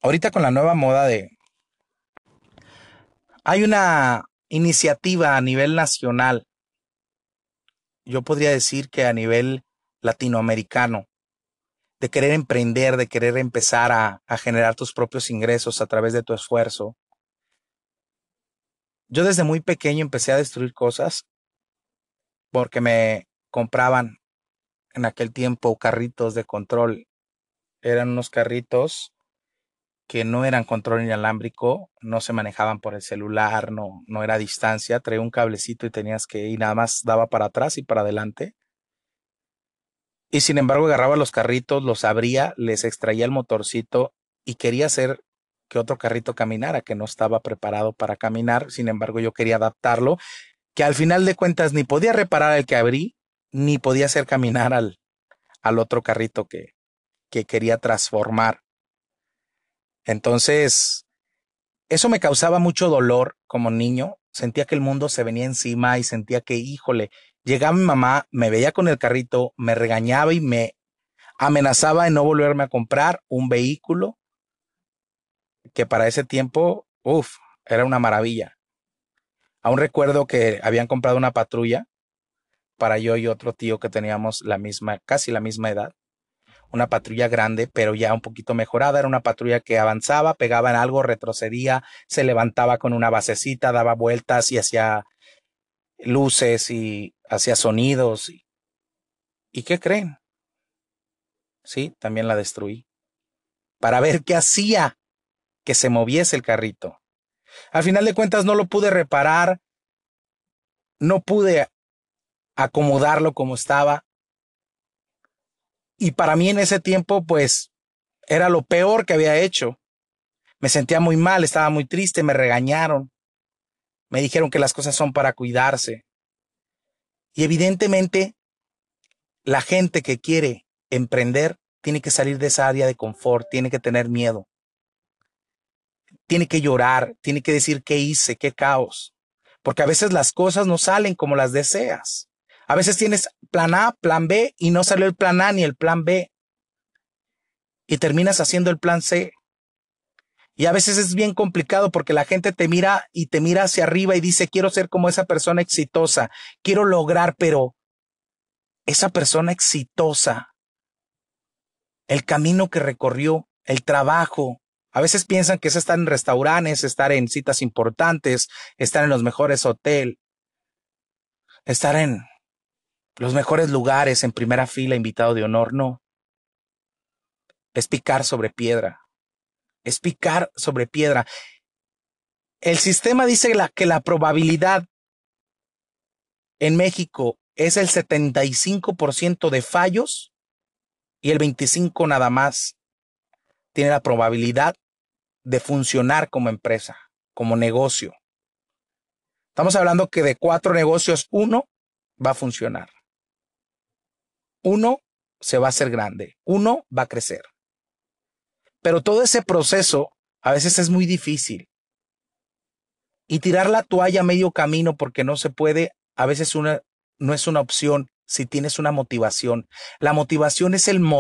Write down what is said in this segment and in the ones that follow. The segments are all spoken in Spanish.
ahorita con la nueva moda hay una iniciativa a nivel nacional, yo podría decir que a nivel latinoamericano, de querer emprender, de querer empezar a generar tus propios ingresos a través de tu esfuerzo. Yo desde muy pequeño empecé a destruir cosas porque me compraban en aquel tiempo carritos de control. Eran unos carritos que no eran control inalámbrico, no se manejaban por el celular, no era a distancia, traía un cablecito y tenías que ir, nada más daba para atrás y para adelante. Y sin embargo agarraba los carritos, los abría, les extraía el motorcito y quería hacer que otro carrito caminara, que no estaba preparado para caminar, sin embargo yo quería adaptarlo, que al final de cuentas ni podía reparar el que abrí, ni podía hacer caminar al otro carrito que quería transformar. Entonces, eso me causaba mucho dolor como niño. Sentía que el mundo se venía encima y sentía que, híjole, llegaba mi mamá, me veía con el carrito, me regañaba y me amenazaba de no volverme a comprar un vehículo que para ese tiempo, uff, era una maravilla. Aún recuerdo que habían comprado una patrulla para yo y otro tío que teníamos la misma, casi la misma edad. Una patrulla grande, pero ya un poquito mejorada. Era una patrulla que avanzaba, pegaba en algo, retrocedía, se levantaba con una basecita, daba vueltas y hacía luces y hacía sonidos. ¿Y qué creen? Sí, también la destruí. Para ver qué hacía que se moviese el carrito. Al final de cuentas no lo pude reparar, no pude acomodarlo como estaba. Y para mí en ese tiempo, pues, era lo peor que había hecho. Me sentía muy mal, estaba muy triste, me regañaron. Me dijeron que las cosas son para cuidarse. Y evidentemente, la gente que quiere emprender tiene que salir de esa área de confort, tiene que tener miedo, tiene que llorar, tiene que decir qué hice, qué caos. Porque a veces las cosas no salen como las deseas. A veces tienes plan A, plan B y no salió el plan A ni el plan B. Y terminas haciendo el plan C. Y a veces es bien complicado porque la gente te mira y te mira hacia arriba y dice, quiero ser como esa persona exitosa, quiero lograr, pero esa persona exitosa, el camino que recorrió, el trabajo. A veces piensan que es estar en restaurantes, estar en citas importantes, estar en los mejores hoteles, estar en los mejores lugares, en primera fila, invitado de honor. No, es picar sobre piedra, es picar sobre piedra. El sistema dice que la probabilidad en México es el 75% de fallos y el 25% nada más tiene la probabilidad de funcionar como empresa, como negocio. Estamos hablando que de 4 negocios, uno va a funcionar. Uno se va a hacer grande. Uno va a crecer. Pero todo ese proceso a veces es muy difícil. Y tirar la toalla a medio camino porque no se puede, a veces no es una opción si tienes una motivación. La motivación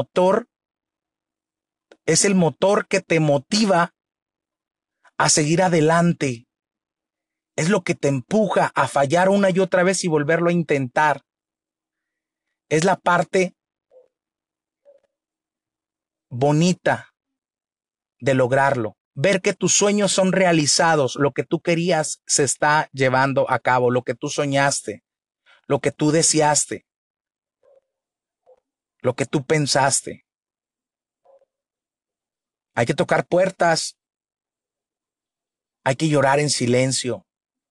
es el motor que te motiva a seguir adelante. Es lo que te empuja a fallar una y otra vez y volverlo a intentar. Es la parte bonita de lograrlo. Ver que tus sueños son realizados, lo que tú querías se está llevando a cabo, lo que tú soñaste, lo que tú deseaste, lo que tú pensaste. Hay que tocar puertas, hay que llorar en silencio.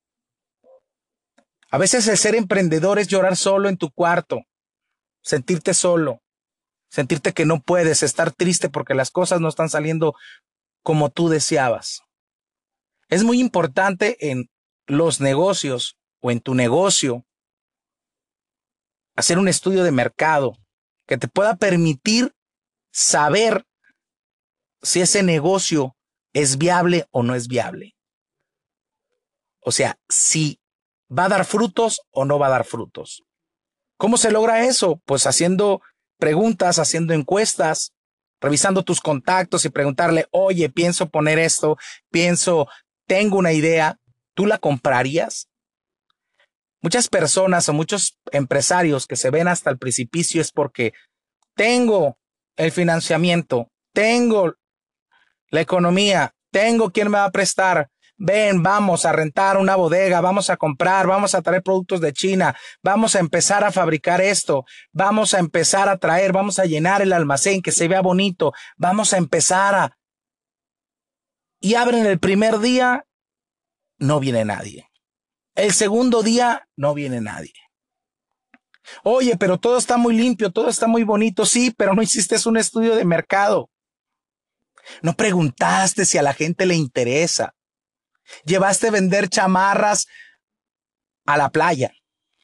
A veces el ser emprendedor es llorar solo en tu cuarto, sentirte solo, sentirte que no puedes, estar triste porque las cosas no están saliendo como tú deseabas. Es muy importante en los negocios o en tu negocio hacer un estudio de mercado que te pueda permitir saber si ese negocio es viable o no es viable. O sea, si va a dar frutos o no va a dar frutos. ¿Cómo se logra eso? Pues haciendo preguntas, haciendo encuestas, revisando tus contactos y preguntarle, oye, pienso poner esto, tengo una idea, ¿tú la comprarías? Muchas personas o muchos empresarios que se ven hasta el precipicio es porque tengo el financiamiento, tengo la economía, tengo quien me va a prestar. Ven, vamos a rentar una bodega, vamos a comprar, vamos a traer productos de China, vamos a empezar a fabricar esto, vamos a empezar a traer, vamos a llenar el almacén que se vea bonito, vamos a empezar a... Y abren el primer día, no viene nadie. El segundo día, no viene nadie. Oye, pero todo está muy limpio, todo está muy bonito. Sí, pero no hiciste un estudio de mercado. No preguntaste si a la gente le interesa. Llevaste a vender chamarras a la playa.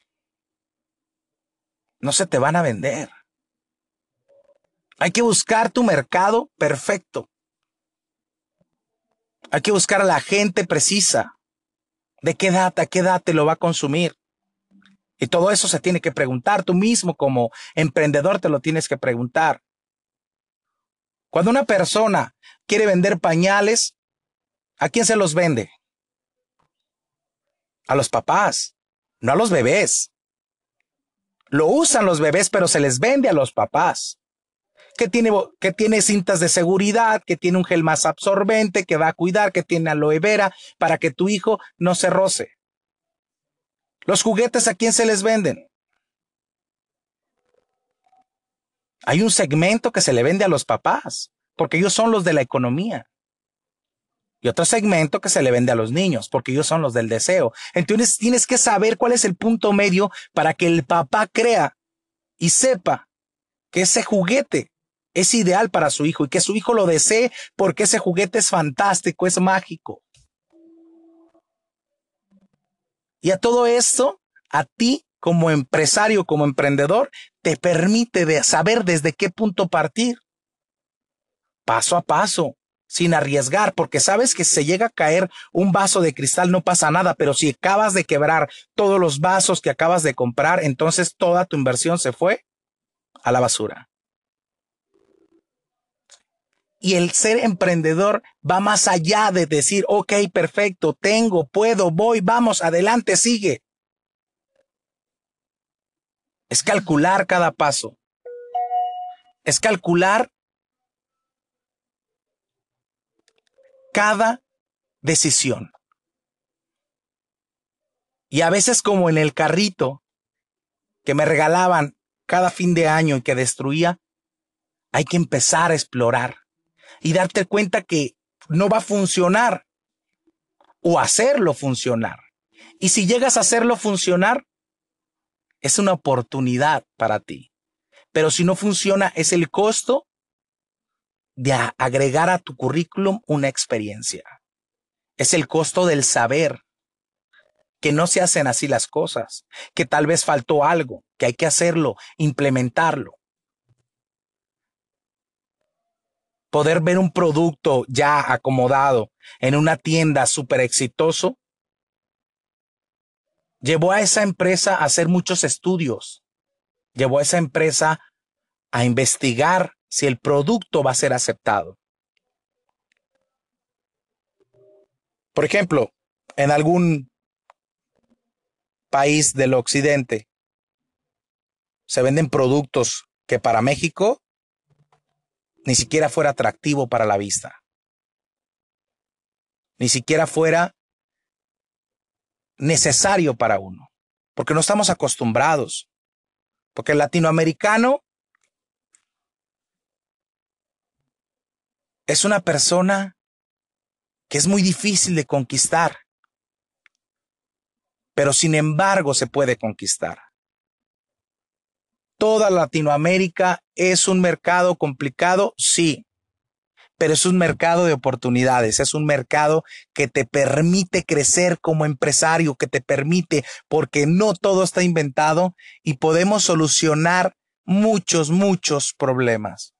No se te van a vender. Hay que buscar tu mercado perfecto. Hay que buscar a la gente precisa. ¿De qué edad a qué edad te lo va a consumir? Y todo eso se tiene que preguntar. Tú mismo como emprendedor te lo tienes que preguntar. Cuando una persona quiere vender pañales, ¿a quién se los vende? A los papás, no a los bebés. Lo usan los bebés, pero se les vende a los papás. Que tiene cintas de seguridad, que tiene un gel más absorbente, que va a cuidar, que tiene aloe vera para que tu hijo no se roce. Los juguetes, ¿a quién se les venden? Hay un segmento que se le vende a los papás, porque ellos son los de la economía. Y otro segmento que se le vende a los niños, porque ellos son los del deseo. Entonces tienes que saber cuál es el punto medio para que el papá crea y sepa que ese juguete es ideal para su hijo y que su hijo lo desee porque ese juguete es fantástico, es mágico. Y a todo esto, a ti como empresario, como emprendedor, te permite saber desde qué punto partir. Paso a paso, sin arriesgar, porque sabes que si se llega a caer un vaso de cristal no pasa nada, pero si acabas de quebrar todos los vasos que acabas de comprar, entonces toda tu inversión se fue a la basura. Y el ser emprendedor va más allá de decir, ok, perfecto, tengo, puedo, voy, vamos, adelante, sigue. Es calcular cada paso. Es calcular cada decisión. Y a veces como en el carrito que me regalaban cada fin de año y que destruía, hay que empezar a explorar y darte cuenta que no va a funcionar o hacerlo funcionar. Y si llegas a hacerlo funcionar, es una oportunidad para ti. Pero si no funciona, es el costo de agregar a tu currículum una experiencia. Es el costo del saber que no se hacen así las cosas, que tal vez faltó algo, que hay que hacerlo, implementarlo. Poder ver un producto ya acomodado en una tienda súper exitoso llevó a esa empresa a hacer muchos estudios, llevó a esa empresa a investigar si el producto va a ser aceptado. Por ejemplo, en algún país del occidente se venden productos que para México ni siquiera fuera atractivo para la vista, ni siquiera fuera necesario para uno, porque no estamos acostumbrados, porque el latinoamericano es una persona que es muy difícil de conquistar, pero sin embargo se puede conquistar. Toda Latinoamérica es un mercado complicado, sí, pero es un mercado de oportunidades, es un mercado que te permite crecer como empresario, que te permite, porque no todo está inventado y podemos solucionar muchos problemas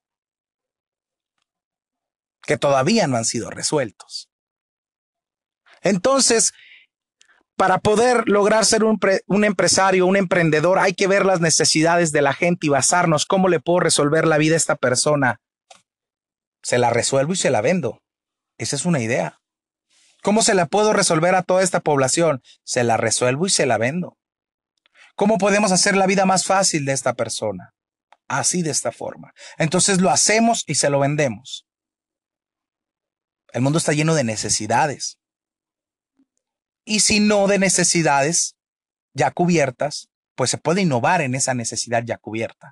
que todavía no han sido resueltos. Entonces, para poder lograr ser un empresario, un emprendedor, hay que ver las necesidades de la gente y basarnos cómo le puedo resolver la vida a esta persona Se la resuelvo y se la vendo. Esa es una idea. ¿Cómo se la puedo resolver a toda esta población? Se la resuelvo y se la vendo. ¿Cómo podemos hacer la vida más fácil de esta persona? Así, de esta forma. Entonces lo hacemos y se lo vendemos. El mundo está lleno de necesidades. Y si no de necesidades ya cubiertas, pues se puede innovar en esa necesidad ya cubierta.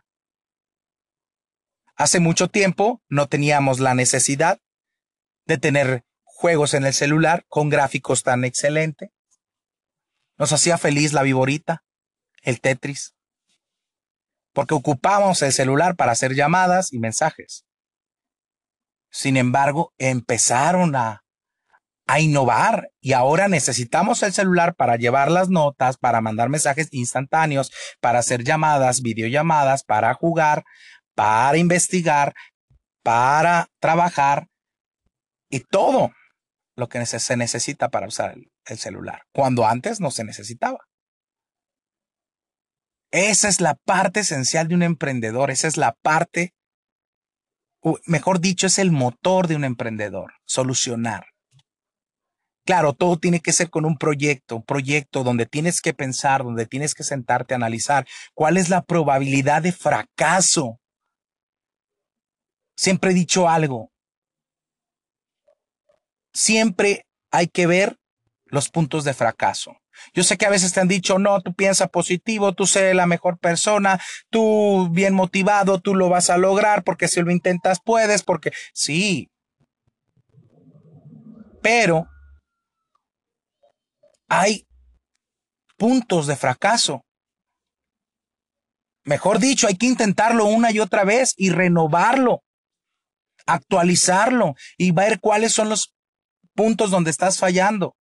Hace mucho tiempo no teníamos la necesidad de tener juegos en el celular con gráficos tan excelentes. Nos hacía feliz la Viborita, el Tetris, porque ocupábamos el celular para hacer llamadas y mensajes. Sin embargo, empezaron a innovar y ahora necesitamos el celular para llevar las notas, para mandar mensajes instantáneos, para hacer llamadas, videollamadas, para jugar, para investigar, para trabajar y todo lo que se necesita para usar el celular, cuando antes no se necesitaba. Esa es la parte esencial de un emprendedor, esa es la parte, mejor dicho, es el motor de un emprendedor, solucionar. Claro, todo tiene que ser con un proyecto donde tienes que pensar, donde tienes que sentarte a analizar cuál es la probabilidad de fracaso. Siempre he dicho algo. Siempre hay que ver los puntos de fracaso. Yo sé que a veces te han dicho, no, tú piensa positivo, tú sé la mejor persona, tú bien motivado, tú lo vas a lograr, porque si lo intentas puedes, porque sí. Pero hay puntos de fracaso. Mejor dicho, hay que intentarlo una y otra vez y renovarlo, actualizarlo y ver cuáles son los puntos donde estás fallando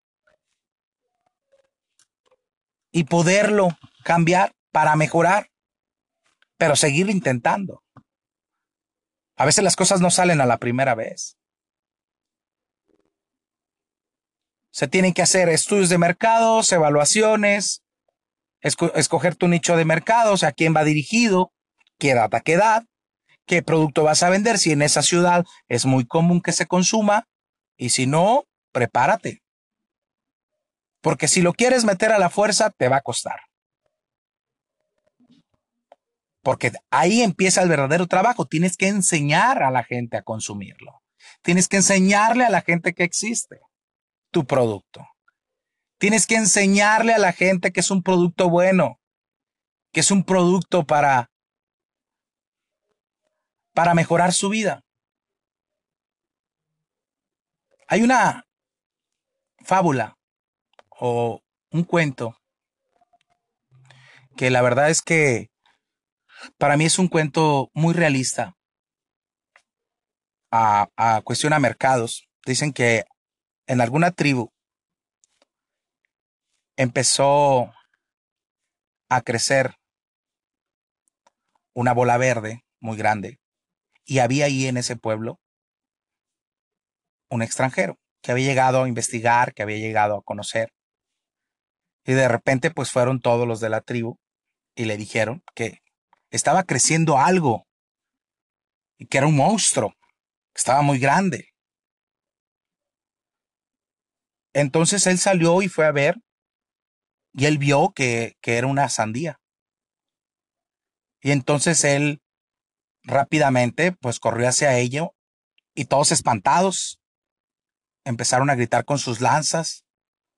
y poderlo cambiar para mejorar, pero seguir intentando. A veces las cosas no salen a la primera vez. Se tienen que hacer estudios de mercados, evaluaciones, escoger tu nicho de mercado, o sea, quién va dirigido, qué edad a qué edad, qué producto vas a vender, si en esa ciudad es muy común que se consuma, y si no, prepárate. Porque si lo quieres meter a la fuerza, te va a costar. Porque ahí empieza el verdadero trabajo. Tienes que enseñar a la gente a consumirlo. Tienes que enseñarle a la gente que existe tu producto. Tienes que enseñarle a la gente que es un producto bueno, que es un producto para mejorar su vida. Hay una fábula o un cuento que la verdad es que para mí es un cuento muy realista a cuestión a mercados. Dicen que en alguna tribu empezó a crecer una bola verde muy grande y había ahí en ese pueblo un extranjero que había llegado a investigar, que había llegado a conocer. Y de repente pues fueron todos los de la tribu y le dijeron que estaba creciendo algo y que era un monstruo, que estaba muy grande. Entonces él salió y fue a ver y él vio que era una sandía. Y entonces él rápidamente pues corrió hacia ello y todos espantados empezaron a gritar con sus lanzas.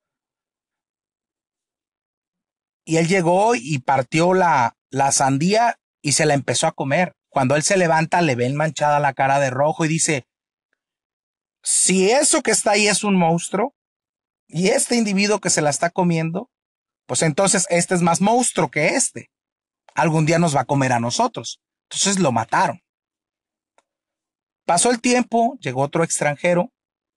Y él llegó y partió la sandía y se la empezó a comer. Cuando él se levanta, le ven manchada la cara de rojo y dice, si eso que está ahí es un monstruo y este individuo que se la está comiendo, pues entonces este es más monstruo que este. Algún día nos va a comer a nosotros. Entonces lo mataron. Pasó el tiempo, llegó otro extranjero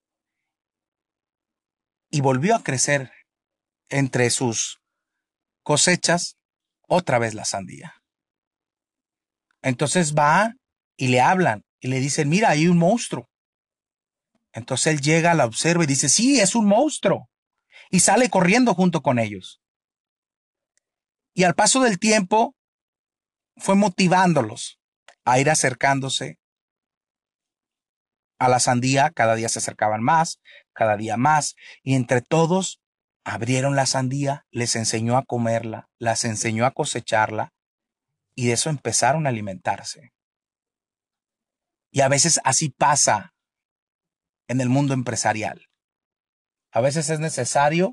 y volvió a crecer entre sus cosechas otra vez la sandía. Entonces va y le hablan y le dicen, mira, hay un monstruo. Entonces él llega, la observa y dice, sí, es un monstruo. Y sale corriendo junto con ellos. Y al paso del tiempo fue motivándolos a ir acercándose a la sandía, cada día se acercaban más, cada día más, y entre todos abrieron la sandía, les enseñó a comerla, las enseñó a cosecharla, y de eso empezaron a alimentarse. Y a veces así pasa en el mundo empresarial. A veces es necesario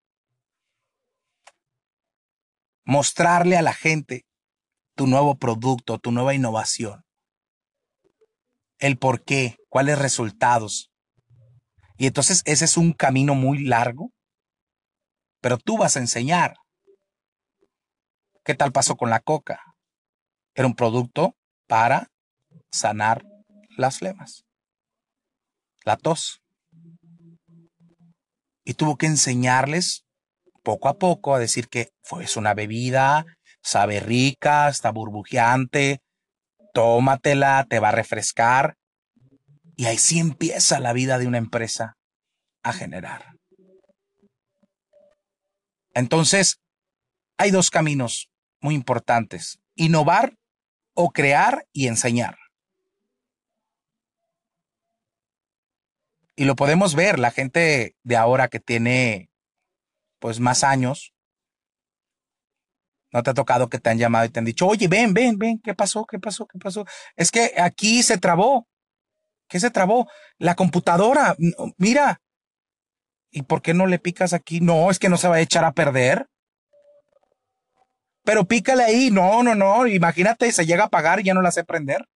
mostrarle a la gente tu nuevo producto, tu nueva innovación, el por qué, cuáles resultados. Y entonces ese es un camino muy largo, pero tú vas a enseñar. ¿Qué tal pasó con la coca? Era un producto para sanar las flemas, la tos. Y tuvo que enseñarles poco a poco a decir que es una bebida, sabe rica, está burbujeante, tómatela, te va a refrescar. Y ahí sí empieza la vida de una empresa a generar. Entonces, hay dos caminos muy importantes: innovar o crear y enseñar. Y lo podemos ver, la gente de ahora que tiene pues más años, ¿no te ha tocado que te han llamado y te han dicho, oye, ven, ven, ven, ¿qué pasó? ¿Qué pasó? ¿Qué pasó? Es que aquí se trabó. ¿Qué se trabó? La computadora. Mira. ¿Y por qué no le picas aquí? No, es que no se va a echar a perder. Pero pícale ahí. No, no, no. Imagínate, se llega a apagar y ya no la sé prender.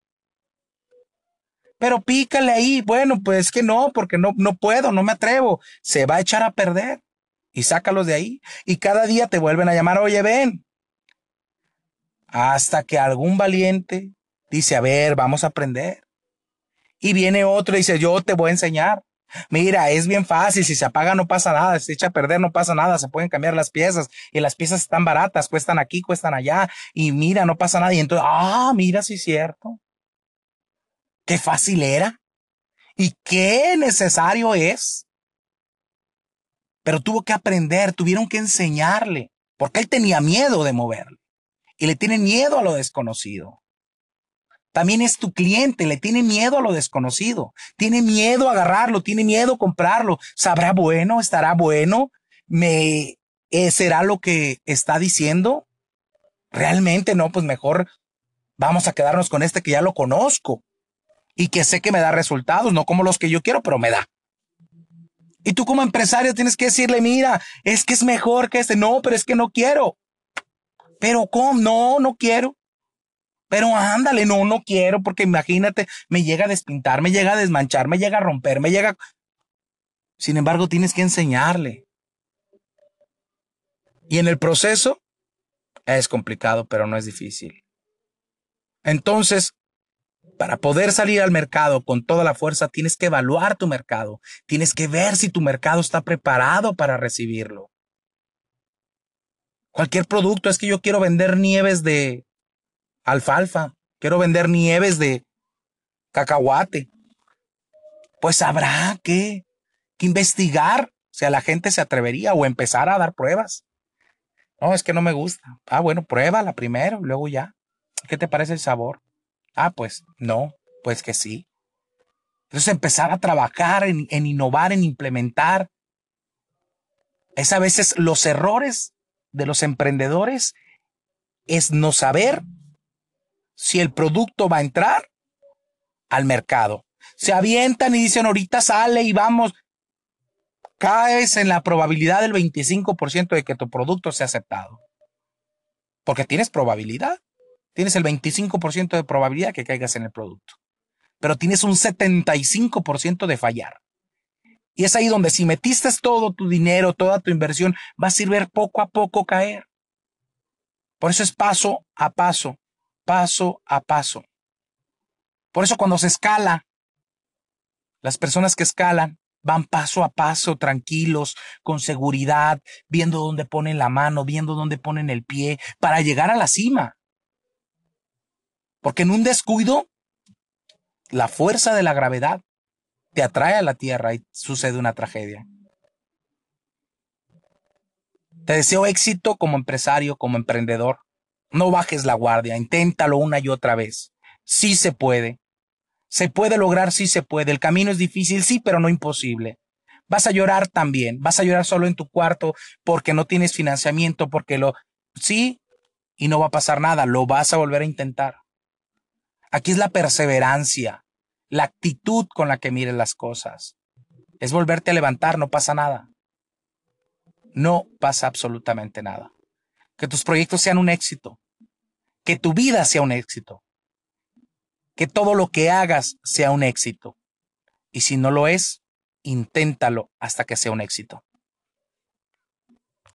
Pero pícale ahí. Bueno, pues que no, porque no puedo, no me atrevo. Se va a echar a perder. Y sácalos de ahí. Y cada día te vuelven a llamar, oye, ven. Hasta que algún valiente dice, a ver, vamos a aprender. Y viene otro y dice, yo te voy a enseñar. Mira, es bien fácil, si se apaga no pasa nada, si se echa a perder no pasa nada, se pueden cambiar las piezas y las piezas están baratas, cuestan aquí, cuestan allá y mira, no pasa nada. Y entonces, mira, sí es cierto. Qué fácil era y qué necesario es. Pero tuvo que aprender, tuvieron que enseñarle, porque él tenía miedo de moverle y le tiene miedo a lo desconocido. También es tu cliente, le tiene miedo a lo desconocido, tiene miedo a agarrarlo, tiene miedo a comprarlo. ¿Sabrá bueno? ¿Estará bueno? ¿Será lo que está diciendo? Realmente no, pues mejor vamos a quedarnos con este que ya lo conozco y que sé que me da resultados, no como los que yo quiero, pero me da. Y tú como empresario tienes que decirle, mira, es que es mejor que este. No, pero es que no quiero. ¿Pero cómo? No quiero. Pero ándale, no quiero, porque imagínate, me llega a despintar, me llega a desmanchar, me llega a romper, me llega. Sin embargo, tienes que enseñarle. Y en el proceso es complicado, pero no es difícil. Entonces, para poder salir al mercado con toda la fuerza, tienes que evaluar tu mercado. Tienes que ver si tu mercado está preparado para recibirlo. Cualquier producto, es que yo quiero vender nieves de alfalfa, quiero vender nieves de cacahuate. Pues habrá que investigar si a la gente se atrevería o empezar a dar pruebas. No, es que no me gusta. Bueno, pruébala primero, luego ya. ¿Qué te parece el sabor? Pues no, pues que sí. Entonces empezar a trabajar en innovar, en implementar. Es a veces los errores de los emprendedores es no saber si el producto va a entrar al mercado. Se avientan y dicen ahorita sale y vamos. Caes en la probabilidad del 25% de que tu producto sea aceptado. Porque tienes probabilidad. Tienes el 25% de probabilidad que caigas en el producto. Pero tienes un 75% de fallar. Y es ahí donde si metiste todo tu dinero, toda tu inversión, vas a ir ver poco a poco caer. Por eso es paso a paso, paso a paso. Por eso cuando se escala, las personas que escalan van paso a paso, tranquilos, con seguridad, viendo dónde ponen la mano, viendo dónde ponen el pie, para llegar a la cima. Porque en un descuido, la fuerza de la gravedad te atrae a la tierra y sucede una tragedia. Te deseo éxito como empresario, como emprendedor. No bajes la guardia, inténtalo una y otra vez. Sí se puede. ¿Se puede lograr? Sí se puede. El camino es difícil, sí, pero no imposible. Vas a llorar también. Vas a llorar solo en tu cuarto porque no tienes financiamiento, porque sí, y no va a pasar nada. Lo vas a volver a intentar. Aquí es la perseverancia, la actitud con la que mires las cosas. Es volverte a levantar, no pasa nada. No pasa absolutamente nada. Que tus proyectos sean un éxito. Que tu vida sea un éxito. Que todo lo que hagas sea un éxito. Y si no lo es, inténtalo hasta que sea un éxito.